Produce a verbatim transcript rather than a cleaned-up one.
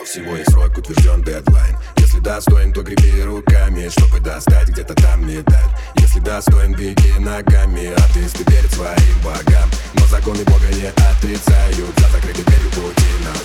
У всего есть срок, утвержден дедлайн. Если достоин, то греби руками, чтобы достать где-то там медаль. Если достоин, беги ногами, а ты перед своим богам. Но законы Бога не отрицают, за закрытой дверью пути назад.